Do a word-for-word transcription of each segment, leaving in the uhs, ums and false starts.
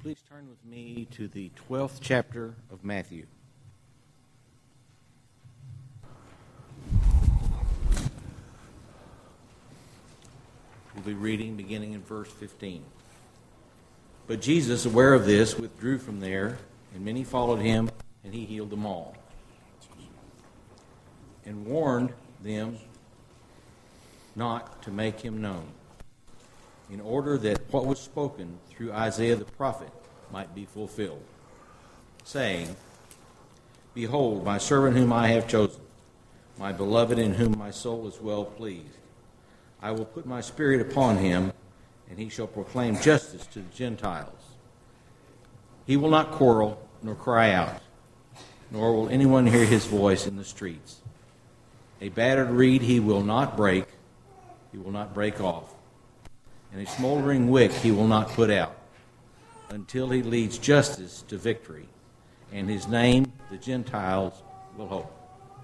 Please turn with me to the twelfth chapter of Matthew. We'll be reading beginning in verse fifteen. But Jesus, aware of this, withdrew from there, and many followed him, and he healed them all, and warned them not to make him known, in order that what was spoken through Isaiah the prophet might be fulfilled, saying, Behold, my servant whom I have chosen, my beloved in whom my soul is well pleased. I will put my spirit upon him, and he shall proclaim justice to the Gentiles. He will not quarrel nor cry out, nor will anyone hear his voice in the streets. A battered reed he will not break, he will not break off, and a smoldering wick he will not put out, until he leads justice to victory, and his name the Gentiles will hope.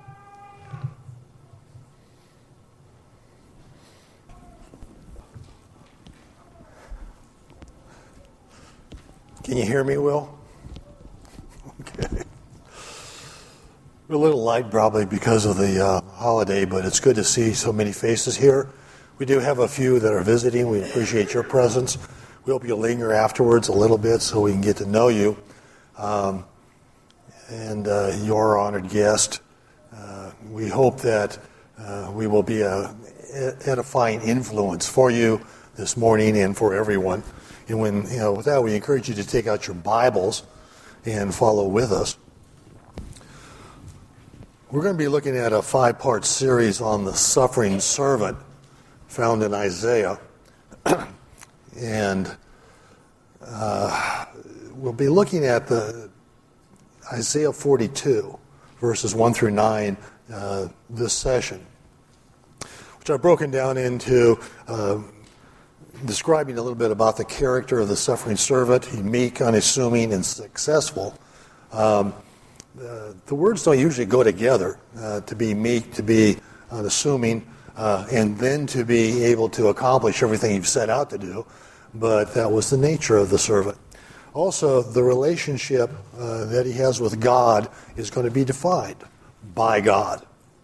Can you hear me, Will? Okay. We're a little light probably because of the uh, holiday, but it's good to see so many faces here. We do have a few that are visiting. We appreciate your presence. We hope you'll linger afterwards a little bit so we can get to know you. Um, and uh, your honored guest. Uh, we hope that uh, we will be a edifying influence for you this morning and for everyone. And when, you know, with that, we encourage you to take out your Bibles and follow with us. We're going to be looking at a five-part series on the suffering servant found in Isaiah. and uh, we'll be looking at the Isaiah forty-two, verses one through nine, uh, this session, which I've broken down into uh, describing a little bit about the character of the suffering servant. He's meek, unassuming, and successful. Um, uh, the words don't usually go together, uh, to be meek, to be unassuming, uh, and then to be able to accomplish everything you've set out to do. But that was the nature of the servant. Also, the relationship uh, that he has with God is going to be defined by God.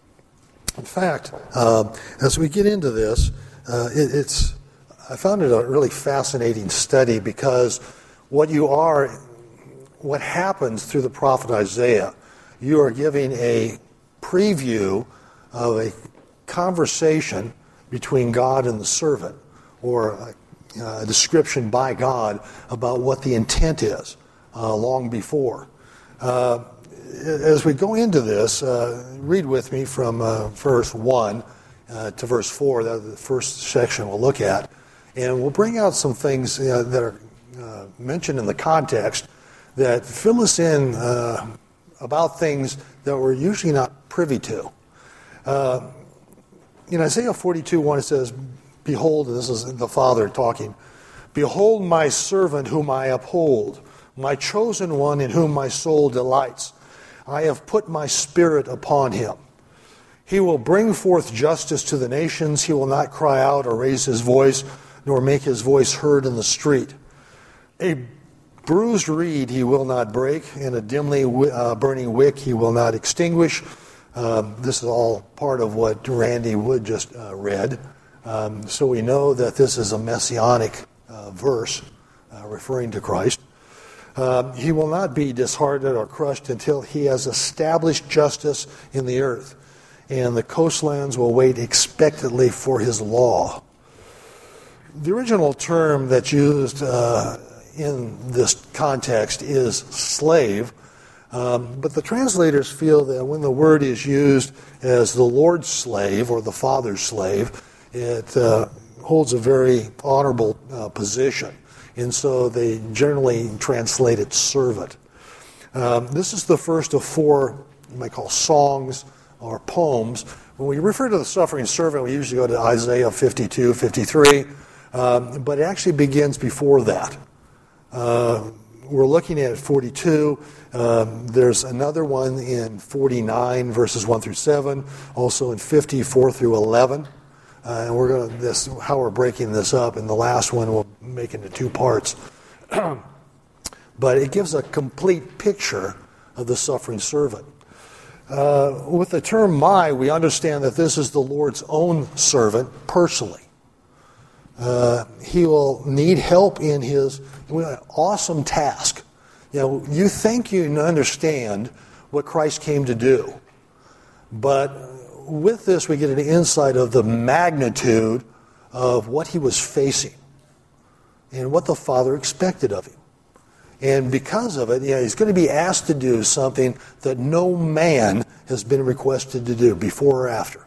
In fact, uh, as we get into this, uh, it, it's I found it a really fascinating study because what you are, what happens through the prophet Isaiah, you are giving a preview of a conversation between God and the servant, or a, a description by God about what the intent is uh, long before. Uh, as we go into this, uh, read with me from uh, verse one uh, to verse four, that's the first section we'll look at. And we'll bring out some things uh, that are uh, mentioned in the context that fill us in uh, about things that we're usually not privy to. Uh, in Isaiah forty-two, one, it says, Behold, this is the Father talking, Behold my servant whom I uphold, my chosen one in whom my soul delights. I have put my spirit upon him. He will bring forth justice to the nations. He will not cry out or raise his voice, nor make his voice heard in the street. A bruised reed he will not break, and a dimly uh, burning wick he will not extinguish. Um, this is all part of what Randy Wood just uh, read. Um, so we know that this is a messianic uh, verse uh, referring to Christ. Uh, he will not be disheartened or crushed until he has established justice in the earth, and the coastlands will wait expectantly for his law. The original term that's used uh, in this context is slave, um, but the translators feel that when the word is used as the Lord's slave or the Father's slave, it uh, holds a very honorable uh, position, and so they generally translate it servant. Um, this is the first of four, you might call songs or poems. When we refer to the suffering servant, we usually go to Isaiah fifty-two, fifty-three. Um, but it actually begins before that. Uh, we're looking at forty-two. Um, there's another one in forty-nine, verses one through seven. Also in fifty-four through eleven. Uh, and we're going to this how we're breaking this up. And the last one we'll make into two parts. but it gives a complete picture of the suffering servant. Uh, with the term my, we understand that this is the Lord's own servant personally. Uh, he will need help in his awesome task. You know, you think you understand what Christ came to do, but with this we get an insight of the magnitude of what he was facing and what the Father expected of him. And because of it, you know, he's going to be asked to do something that no man has been requested to do before or after.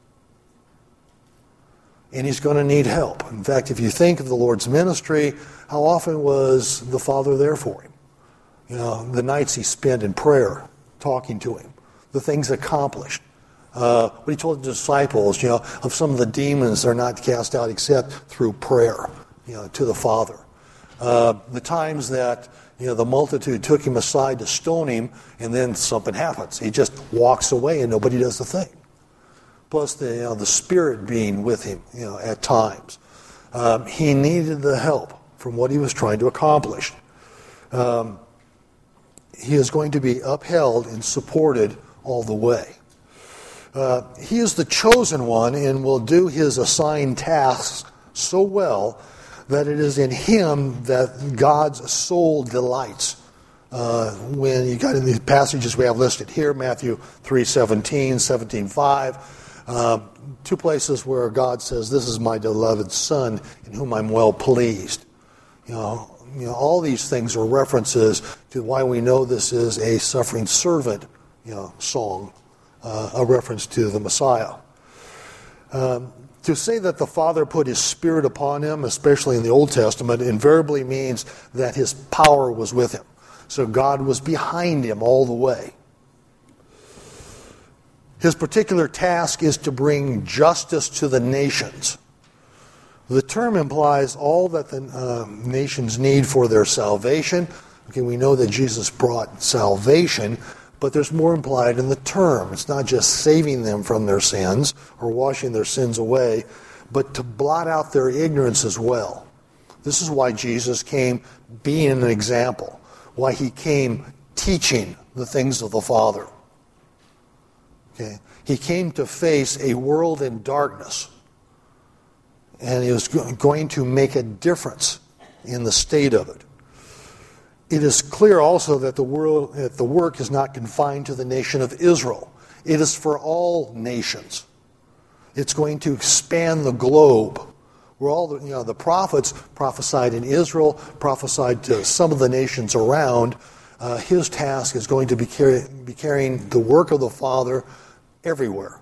And he's going to need help. In fact, if you think of the Lord's ministry, how often was the Father there for him? You know, the nights he spent in prayer, talking to him, the things accomplished. Uh, what he told the disciples, you know, of some of the demons that are not cast out except through prayer, you know, to the Father. Uh, the times that, you know, the multitude took him aside to stone him, and then something happens. He just walks away and nobody does the thing. Plus the, you know, the Spirit being with him, you know, at times. Um, he needed the help from what he was trying to accomplish. Um, he is going to be upheld and supported all the way. Uh, he is the chosen one and will do his assigned tasks so well that it is in him that God's soul delights. Uh, when you got in these passages we have listed here, Matthew three seventeen, seventeen five, uh, two places where God says, "This is my beloved Son, in whom I'm well pleased." You know, you know, all these things are references to why we know this is a suffering servant, you know, song, uh, a reference to the Messiah. Um, To say that the Father put his Spirit upon him, especially in the Old Testament, invariably means that his power was with him. So God was behind him all the way. His particular task is to bring justice to the nations. The term implies all that the uh, nations need for their salvation. Okay, we know that Jesus brought salvation, but there's more implied in the term. It's not just saving them from their sins or washing their sins away, but to blot out their ignorance as well. This is why Jesus came being an example, why he came teaching the things of the Father. Okay? He came to face a world in darkness, and he was going to make a difference in the state of it. It is clear also that the world, that the work is not confined to the nation of Israel. It is for all nations. It's going to expand the globe. Where all the, you know, the prophets prophesied in Israel, prophesied to some of the nations around. Uh, his task is going to be, carry, be carrying the work of the Father everywhere.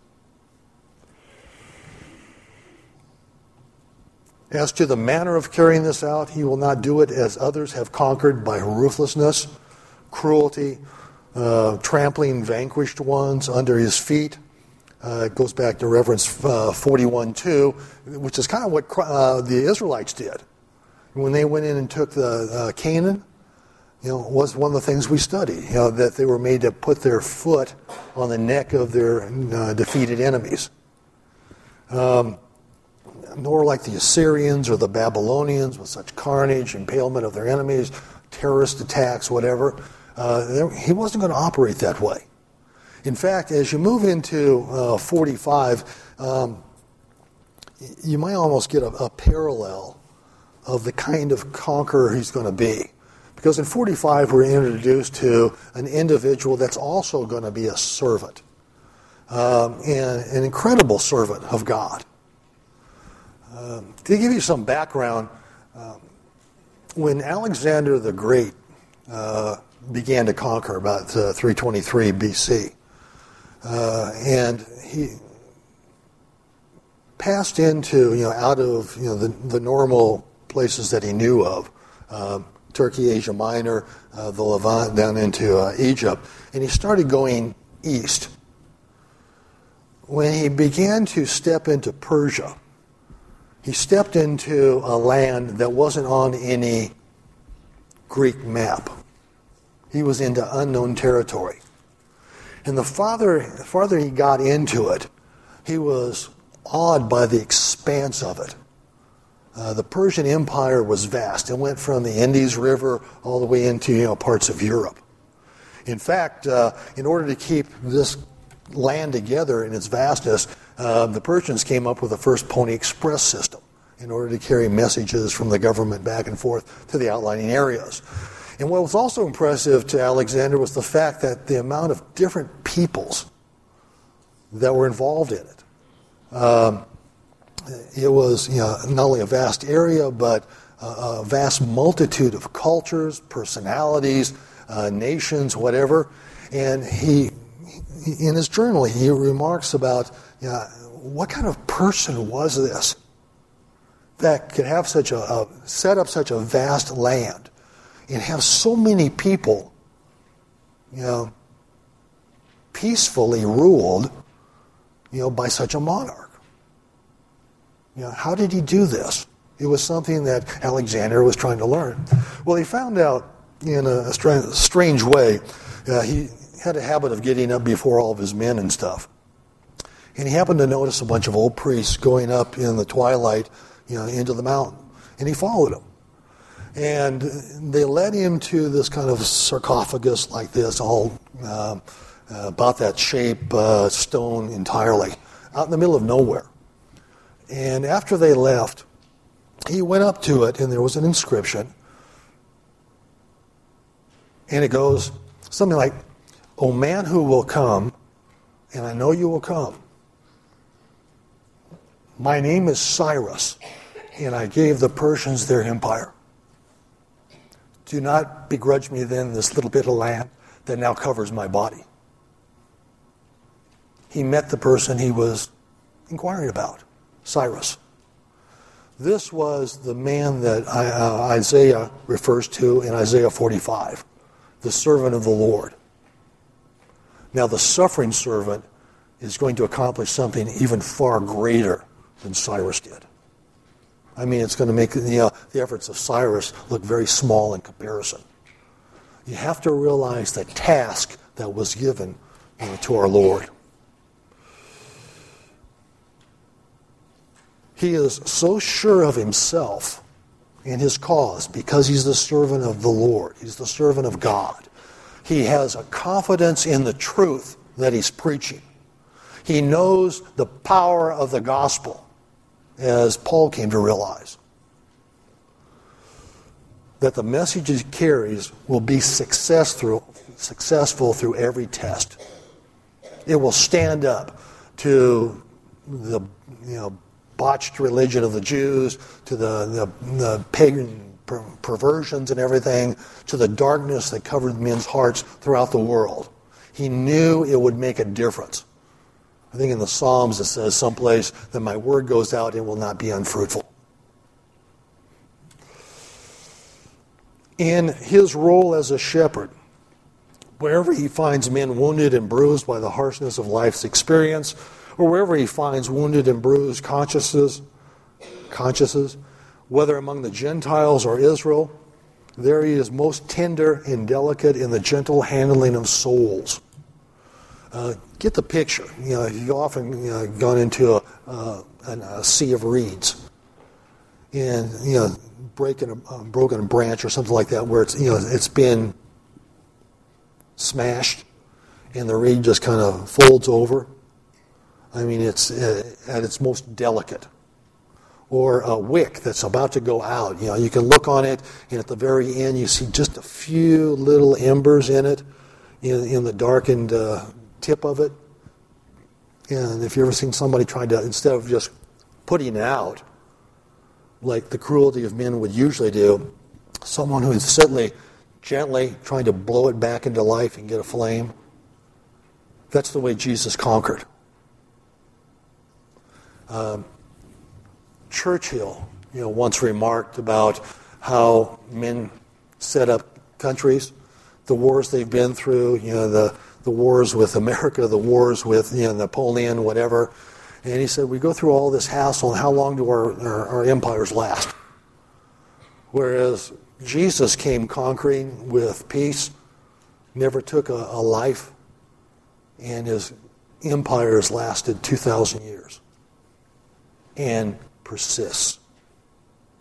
As to the manner of carrying this out, he will not do it as others have conquered by ruthlessness, cruelty, uh, trampling vanquished ones under his feet. Uh, it goes back to Reference uh, forty-one two, which is kind of what uh, the Israelites did. When they went in and took the uh, Canaan, you know, was one of the things we studied, you know, that they were made to put their foot on the neck of their uh, defeated enemies. Um, nor like the Assyrians or the Babylonians with such carnage, impalement of their enemies, terrorist attacks, whatever. Uh, he wasn't going to operate that way. In fact, as you move into uh, forty-five, um, you might almost get a, a parallel of the kind of conqueror he's going to be. Because in forty-five, we're introduced to an individual that's also going to be a servant, um, and an incredible servant of God. Um, to give you some background, um, when Alexander the Great uh, began to conquer about uh, three twenty-three B C, uh, and he passed into, you know, out of, you know, the, the normal places that he knew of, um, Turkey, Asia Minor, uh, the Levant, down into uh, Egypt, and he started going east. When he began to step into Persia, he stepped into a land that wasn't on any Greek map. He was into unknown territory. And the farther, the farther he got into it, he was awed by the expanse of it. Uh, the Persian Empire was vast. It went from the Indus River all the way into you know parts of Europe. In fact, uh, in order to keep this land together in its vastness, uh, the Persians came up with the first Pony Express system in order to carry messages from the government back and forth to the outlying areas. And what was also impressive to Alexander was the fact that the amount of different peoples that were involved in it. Um, it was you know, not only a vast area, but a, a vast multitude of cultures, personalities, uh, nations, whatever. And he, in his journal, he remarks about you know, what kind of person was this that could have such a, a set up such a vast land and have so many people, you know, peacefully ruled, you know, by such a monarch. You know, how did he do this? It was something that Alexander was trying to learn. Well, he found out in a strange way. Uh, he had a habit of getting up before all of his men and stuff. And he happened to notice a bunch of old priests going up in the twilight, you know, into the mountain. And he followed them. And they led him to this kind of sarcophagus like this, all uh, uh, about that shape, uh, stone entirely, out in the middle of nowhere. And after they left, he went up to it, and there was an inscription. And it goes something like, "O man who will come, and I know you will come. My name is Cyrus, and I gave the Persians their empire. Do not begrudge me then this little bit of land that now covers my body." He met the person he was inquiring about, Cyrus. This was the man that uh, Isaiah refers to in Isaiah forty-five, the servant of the Lord. Now, the suffering servant is going to accomplish something even far greater than Cyrus did. I mean, it's going to make you know, the efforts of Cyrus look very small in comparison. You have to realize the task that was given you know, to our Lord. He is so sure of himself and his cause because he's the servant of the Lord. He's the servant of God. He has a confidence in the truth that he's preaching. He knows the power of the gospel, as Paul came to realize, that the message he carries will be success through, successful through every test. It will stand up to the you know, botched religion of the Jews, to the, the, the pagan per- perversions and everything, to the darkness that covered men's hearts throughout the world. He knew it would make a difference. I think in the Psalms it says someplace that my word goes out, it will not be unfruitful. In his role as a shepherd, wherever he finds men wounded and bruised by the harshness of life's experience, or wherever he finds wounded and bruised consciences, consciences, whether among the Gentiles or Israel, there he is most tender and delicate in the gentle handling of souls. Uh, get the picture. You know, you've often you know, gone into a, uh, a sea of reeds, and you know, breaking a, a broken a branch or something like that, where it's you know it's been smashed, and the reed just kind of folds over. I mean, it's uh, at its most delicate. Or a wick that's about to go out. You know, you can look on it, and at the very end, you see just a few little embers in it, in, in the darkened uh, tip of it. And if you've ever seen somebody try to, instead of just putting it out, like the cruelty of men would usually do, someone who is certainly gently trying to blow it back into life and get a flame, that's the way Jesus conquered. Um, Churchill, you know, once remarked about how men set up countries, the wars they've been through, you know, the, the wars with America, the wars with, you know, Napoleon, whatever. And he said, we go through all this hassle, and how long do our, our, our empires last? Whereas Jesus came conquering with peace, never took a, a life, and his empires lasted two thousand years. And persists.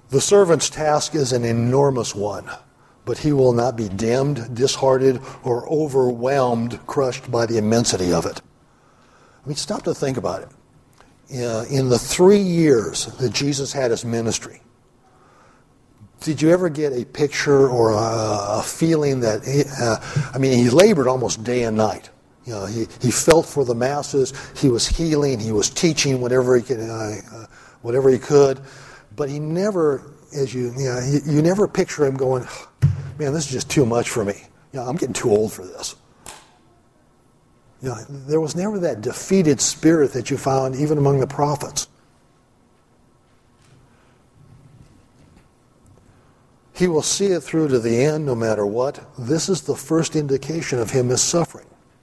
The servant's task is an enormous one, but he will not be dimmed, disheartened, or overwhelmed, crushed by the immensity of it. I mean, stop to think about it. Uh, in the three years that Jesus had his ministry, did you ever get a picture or a, a feeling that, he, uh, I mean, he labored almost day and night. You know, he, he felt for the masses. He was healing. He was teaching whatever he could, uh, uh, whatever he could. But he never, as you, you know, you, you never picture him going, man, this is just too much for me. You know, I'm getting too old for this. You know, there was never that defeated spirit that you found even among the prophets. He will see it through to the end no matter what. This is the first indication of him as suffering.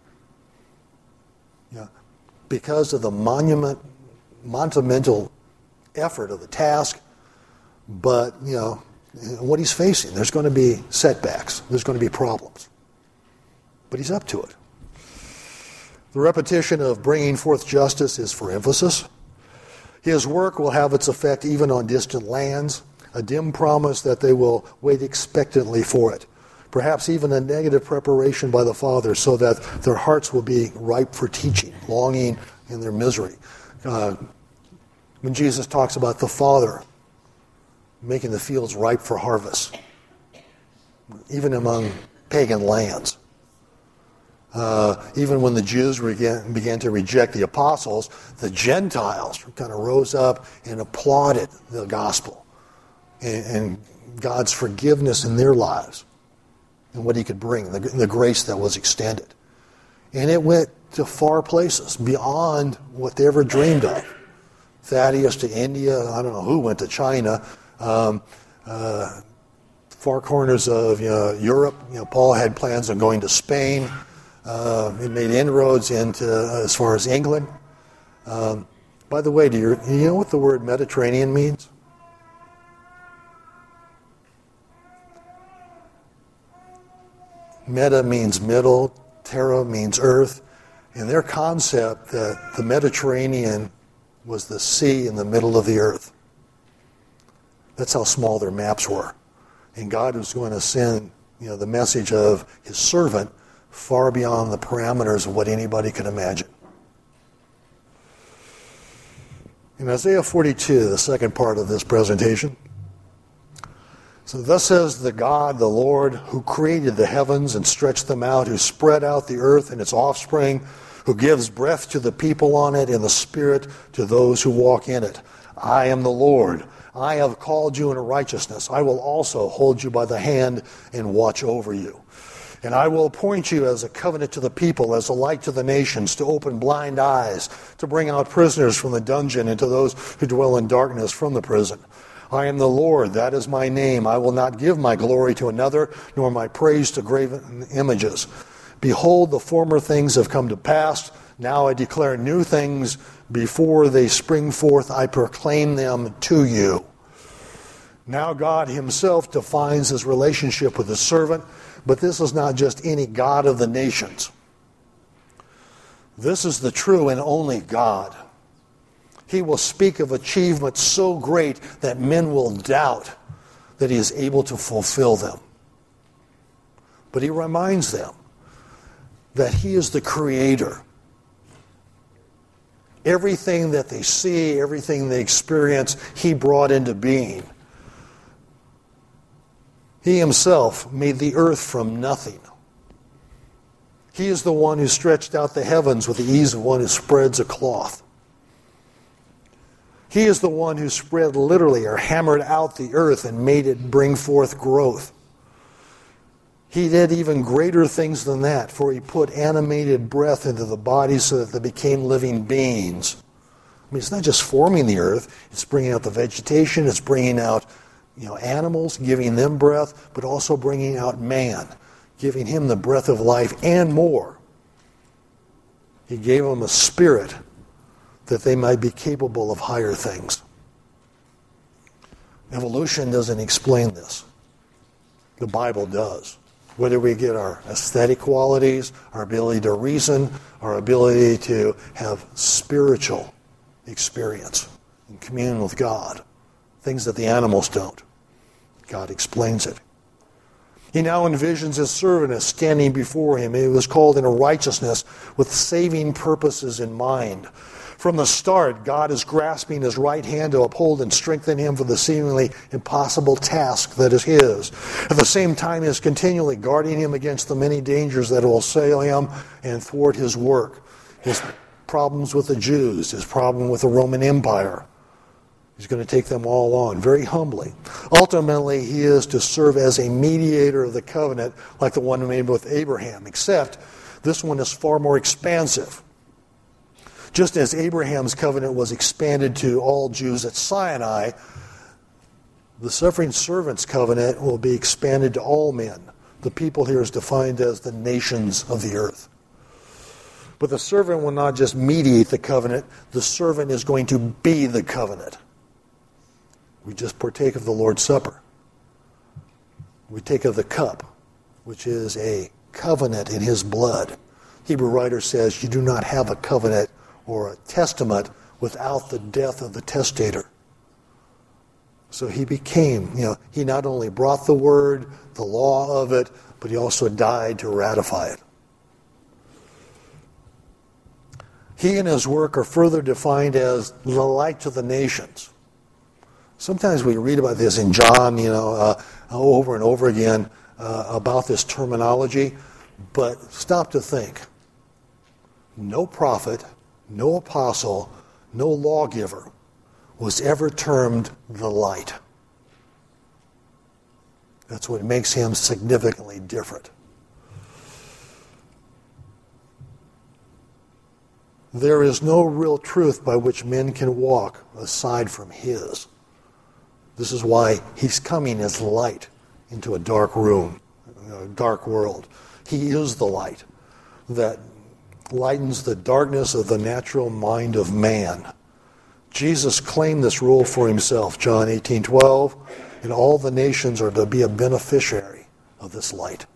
You know, because of the monument, monumental effort of the task, but, you know, what he's facing. There's going to be setbacks. There's going to be problems. But he's up to it. The repetition of bringing forth justice is for emphasis. His work will have its effect even on distant lands, a dim promise that they will wait expectantly for it. Perhaps even a negative preparation by the Father so that their hearts will be ripe for teaching, longing in their misery. Uh, when Jesus talks about the Father making the fields ripe for harvest, even among pagan lands. Uh, even when the Jews began, began to reject the apostles, the Gentiles kind of rose up and applauded the gospel and, and God's forgiveness in their lives and what he could bring, the, the grace that was extended. And it went to far places, beyond what they ever dreamed of. Thaddeus to India, I don't know who went to China, um, uh, far corners of you know, Europe. You know, Paul had plans on going to Spain. Uh, it made inroads into uh, as far as England. Um, by the way, do you, do you know what the word Mediterranean means? Meta means middle, terra means earth, and their concept that the Mediterranean was the sea in the middle of the earth. That's how small their maps were. And God was going to send, you know, the message of his servant far beyond the parameters of what anybody could imagine. In Isaiah forty-two, the second part of this presentation, so thus says the God, the Lord, who created the heavens and stretched them out, who spread out the earth and its offspring, who gives breath to the people on it and the spirit to those who walk in it. I am the Lord. I have called you in righteousness. I will also hold you by the hand and watch over you. And I will appoint you as a covenant to the people, as a light to the nations, to open blind eyes, to bring out prisoners from the dungeon, and to those who dwell in darkness from the prison. I am the Lord, that is my name. I will not give my glory to another, nor my praise to graven images. Behold, the former things have come to pass. Now I declare new things. Before they spring forth, I proclaim them to you. Now God himself defines his relationship with his servant, but this is not just any God of the nations. This is the true and only God. He will speak of achievements so great that men will doubt that he is able to fulfill them. But he reminds them that he is the creator. Everything that they see, everything they experience, he brought into being. He himself made the earth from nothing. He is the one who stretched out the heavens with the ease of one who spreads a cloth. He is the one who spread literally or hammered out the earth and made it bring forth growth. He did even greater things than that, for he put animated breath into the bodies so that they became living beings. I mean, it's not just forming the earth, it's bringing out the vegetation, it's bringing out you know, animals, giving them breath, but also bringing out man, giving him the breath of life and more. He gave them a spirit that they might be capable of higher things. Evolution doesn't explain this. The Bible does. Whether we get our aesthetic qualities, our ability to reason, our ability to have spiritual experience and commune with God, things that the animals don't. God explains it. He now envisions his servant as standing before him. He was called into righteousness with saving purposes in mind. From the start, God is grasping his right hand to uphold and strengthen him for the seemingly impossible task that is his. At the same time, he is continually guarding him against the many dangers that will assail him and thwart his work. His problems with the Jews, his problem with the Roman Empire. He's going to take them all on very humbly. Ultimately, he is to serve as a mediator of the covenant like the one made with Abraham, except this one is far more expansive. Just as Abraham's covenant was expanded to all Jews at Sinai, the suffering servant's covenant will be expanded to all men. The people here is defined as the nations of the earth. But the servant will not just mediate the covenant, the servant is going to be the covenant. We just partake of the Lord's Supper. We take of the cup, which is a covenant in his blood. Hebrew writer says you do not have a covenant or a testament without the death of the testator. So he became, you know, he not only brought the word, the law of it, but he also died to ratify it. He and his work are further defined as the light to the nations. Sometimes we read about this in John, you know, uh, over and over again uh, about this terminology, but stop to think. No prophet, no apostle, no lawgiver was ever termed the light. That's what makes him significantly different. There is no real truth by which men can walk aside from his. This is why he's coming as light into a dark room, a dark world. He is the light that lightens the darkness of the natural mind of man. Jesus claimed this role for himself, John eighteen twelve, and all the nations are to be a beneficiary of this light.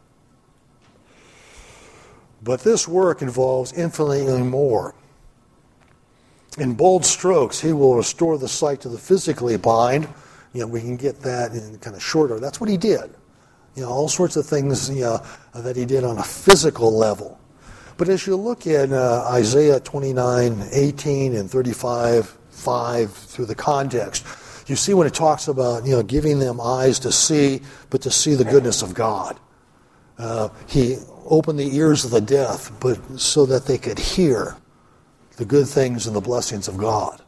But this work involves infinitely more. In bold strokes, he will restore the sight to the physically blind. You know, we can get that in kind of shorter. That's what he did. You know, all sorts of things, you know, that he did on a physical level. But as you look at uh, Isaiah twenty-nine eighteen and thirty-five five through the context, you see when it talks about, you know, giving them eyes to see, but to see the goodness of God. Uh, he opened the ears of the deaf, but so that they could hear the good things and the blessings of God.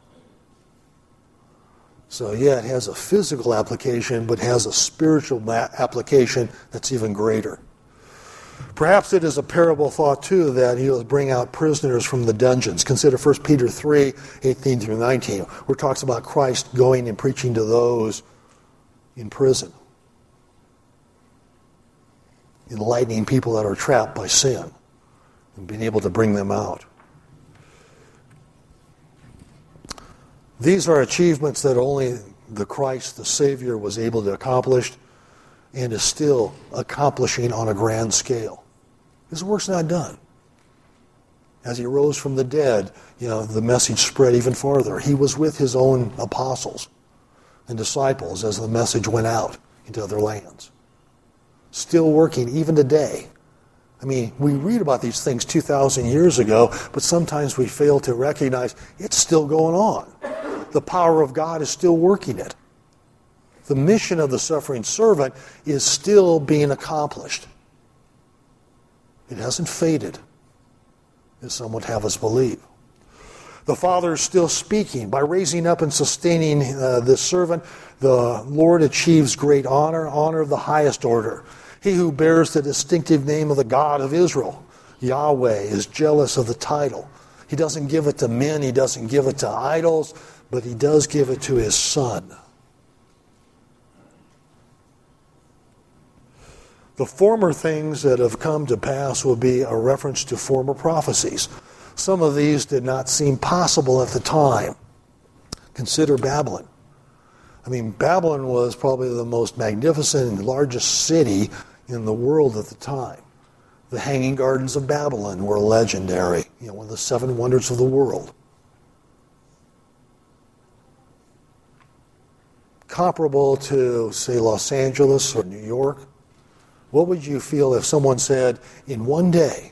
So yeah, it has a physical application, but has a spiritual application that's even greater. Perhaps it is a parable thought, too, that he will bring out prisoners from the dungeons. Consider First Peter three eighteen through nineteen, where it talks about Christ going and preaching to those in prison, enlightening people that are trapped by sin, and being able to bring them out. These are achievements that only the Christ, the Savior, was able to accomplish and is still accomplishing on a grand scale. His work's not done. As he rose from the dead, you know, the message spread even farther. He was with his own apostles and disciples as the message went out into other lands. Still working even today. I mean, we read about these things two thousand years ago, but sometimes we fail to recognize it's still going on. The power of God is still working it. The mission of the suffering servant is still being accomplished. It hasn't faded, as some would have us believe. The Father is still speaking. By raising up and sustaining uh, this servant, the Lord achieves great honor, honor of the highest order. He who bears the distinctive name of the God of Israel, Yahweh, is jealous of the title. He doesn't give it to men, he doesn't give it to idols, but he does give it to his Son. The former things that have come to pass will be a reference to former prophecies. Some of these did not seem possible at the time. Consider Babylon. I mean, Babylon was probably the most magnificent and largest city in the world at the time. The Hanging Gardens of Babylon were legendary, you know, one of the seven wonders of the world. comparable to, say, Los Angeles or New York? What would you feel if someone said, in one day,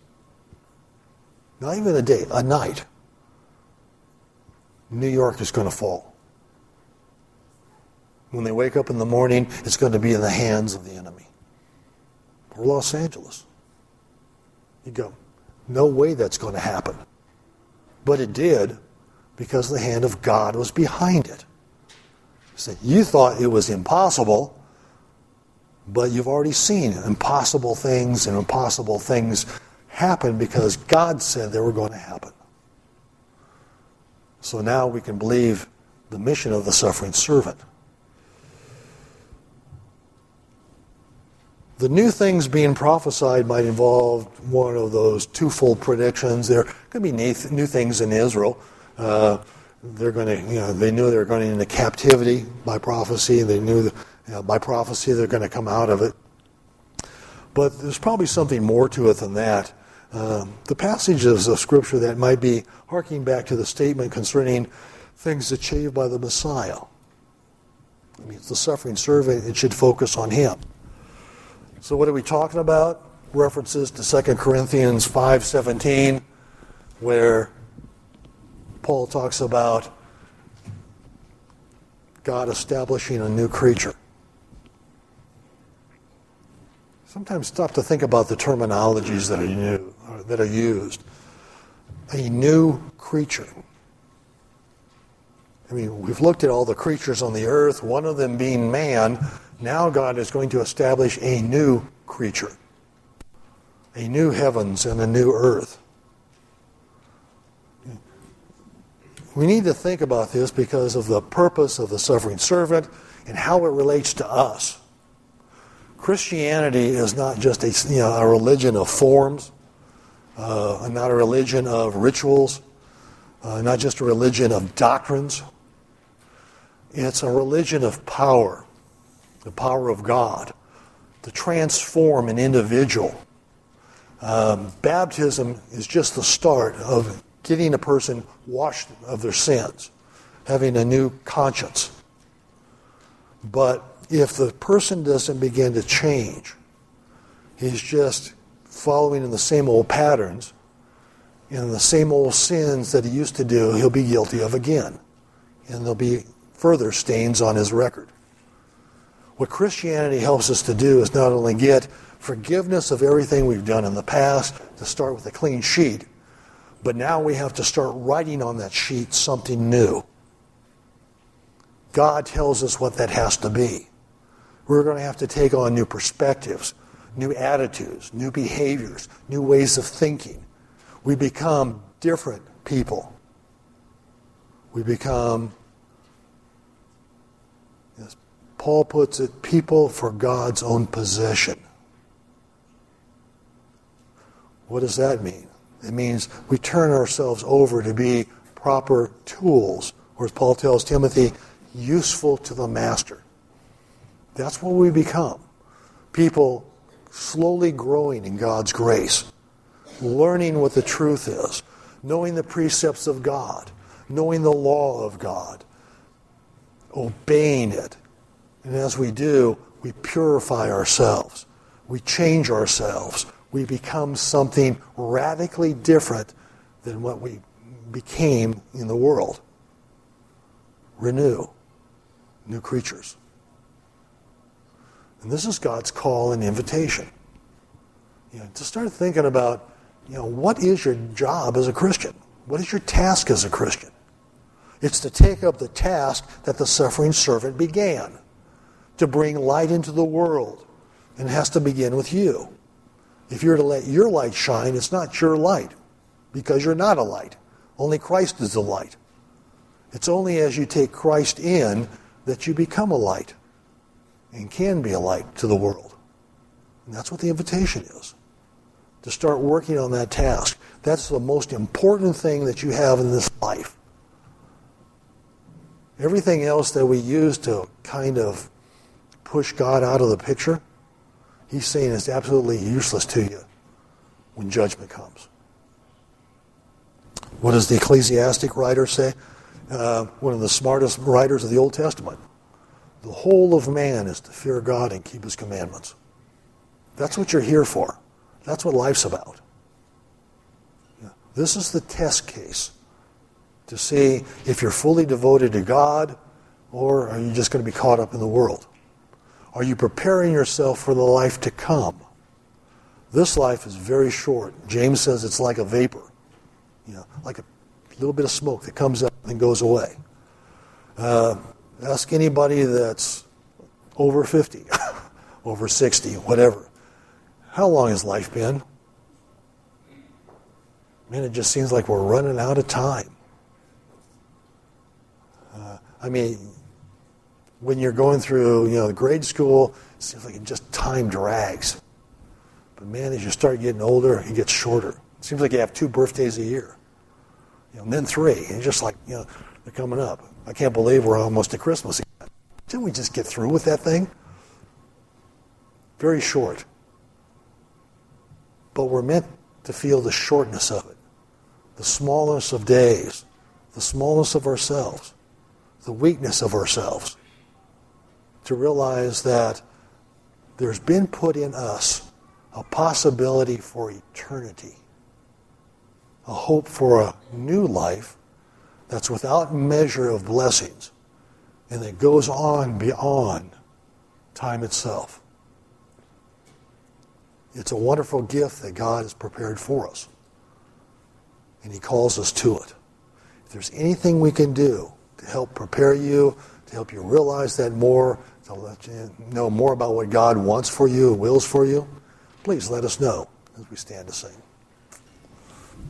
not even a day, a night, New York is going to fall? When they wake up in the morning, it's going to be in the hands of the enemy. Or Los Angeles. You go, no way that's going to happen. But it did, because the hand of God was behind it. So you thought it was impossible, but you've already seen impossible things, and impossible things happen because God said they were going to happen. So now we can believe the mission of the suffering servant. The new things being prophesied might involve one of those twofold predictions. There could be new things in Israel. Uh, they're going to, you know, they knew they were going into captivity by prophecy. They knew that, you know, by prophecy they're going to come out of it. But there's probably something more to it than that. Um, the passages of Scripture that might be harking back to the statement concerning things achieved by the Messiah. I mean, it's the suffering servant. It should focus on him. So what are we talking about? References to Second Corinthians five seventeen, where Paul talks about God establishing a new creature. Sometimes stop to think about the terminologies that are new, that are used. A new creature. I mean, we've looked at all the creatures on the earth, one of them being man. Now God is going to establish a new creature, a new heavens and a new earth. We need to think about this because of the purpose of the suffering servant and how it relates to us. Christianity is not just a, you know, a religion of forms, uh, not a religion of rituals, uh, not just a religion of doctrines. It's a religion of power. The power of God to transform an individual. Um, baptism is just the start of getting a person washed of their sins, having a new conscience. But if the person doesn't begin to change, he's just following in the same old patterns, in the same old sins that he used to do, he'll be guilty of again. And there'll be further stains on his record. What Christianity helps us to do is not only get forgiveness of everything we've done in the past, to start with a clean sheet, but now we have to start writing on that sheet something new. God tells us what that has to be. We're going to have to take on new perspectives, new attitudes, new behaviors, new ways of thinking. We become different people. We become, as Paul puts it, people for God's own possession. What does that mean? It means we turn ourselves over to be proper tools, or as Paul tells Timothy, useful to the master. That's what we become. People slowly growing in God's grace, learning what the truth is, knowing the precepts of God, knowing the law of God, obeying it. And as we do, we purify ourselves. We change ourselves. We become something radically different than what we became in the world. Renew. New creatures. And this is God's call and invitation. You know, to start thinking about, you know, what is your job as a Christian? What is your task as a Christian? It's to take up the task that the suffering servant began, to bring light into the world. And it has to begin with you. If you're to let your light shine, it's not your light, because you're not a light. Only Christ is the light. It's only as you take Christ in that you become a light and can be a light to the world. And that's what the invitation is, to start working on that task. That's the most important thing that you have in this life. Everything else that we use to kind of push God out of the picture, he's saying it's absolutely useless to you when judgment comes. What does the ecclesiastic writer say? Uh, one of the smartest writers of the Old Testament. The whole of man is to fear God and keep his commandments. That's what you're here for. That's what life's about. Yeah. This is the test case to see if you're fully devoted to God, or are you just going to be caught up in the world? Are you preparing yourself for the life to come? This life is very short. James says it's like a vapor, you know, like a little bit of smoke that comes up and goes away. Uh, ask anybody that's over fifty, over sixty, whatever. How long has life been? Man, it just seems like we're running out of time. Uh, I mean, when you're going through, you know, the grade school, it seems like it just time drags. But man, as you start getting older, it gets shorter. It seems like you have two birthdays a year. You know, and then three. And just like, you know, they're coming up. I can't believe we're almost at Christmas again. Didn't we just get through with that thing? Very short. But we're meant to feel the shortness of it, the smallness of days, the smallness of ourselves, the weakness of ourselves, to realize that there's been put in us a possibility for eternity, a hope for a new life that's without measure of blessings and that goes on beyond time itself. It's a wonderful gift that God has prepared for us, and he calls us to it. If there's anything we can do to help prepare you, to help you realize that more, to let you know more about what God wants for you and wills for you, please let us know as we stand to sing.